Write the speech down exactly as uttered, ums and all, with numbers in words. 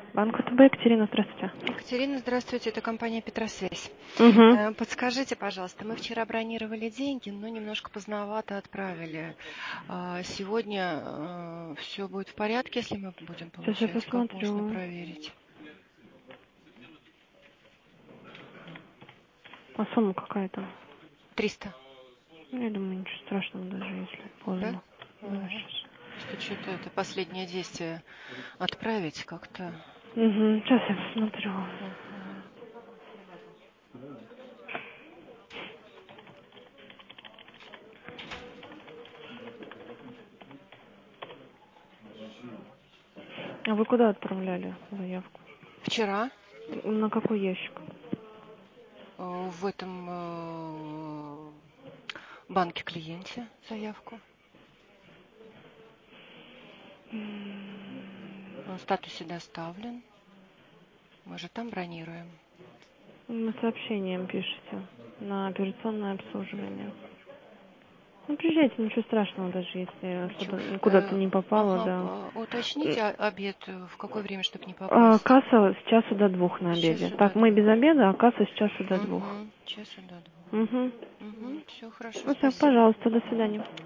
Банк ВТБ, Екатерина, здравствуйте. Екатерина, здравствуйте, это компания Петросвязь. Угу. Подскажите, пожалуйста, мы вчера бронировали деньги, но немножко поздновато отправили. Сегодня все будет в порядке, если мы будем Сейчас я получать? Как посмотрю. можно проверить? А сумма какая-то? триста. Ну, я думаю, ничего страшного, даже если поздно. Да? Да, сейчас. Просто что-то это последнее действие отправить как-то. Угу. Сейчас я посмотрю. А вы куда отправляли заявку? Вчера На какой ящик? в этом банке клиенте заявку. Он в статусе доставлен. Мы же там бронируем. На сообщением пишите. На операционное обслуживание. Ну, приезжайте, ничего страшного, даже если что-то куда-то не попало, ага, да. Уточните обед, в какое время, чтобы не попасть? А, касса с часу до двух на обеде. Часу Так, до мы двух. без обеда, а касса с часу до двух. Угу, часу до двух. Угу. Угу, все хорошо, Ну все, спасибо. пожалуйста, до свидания.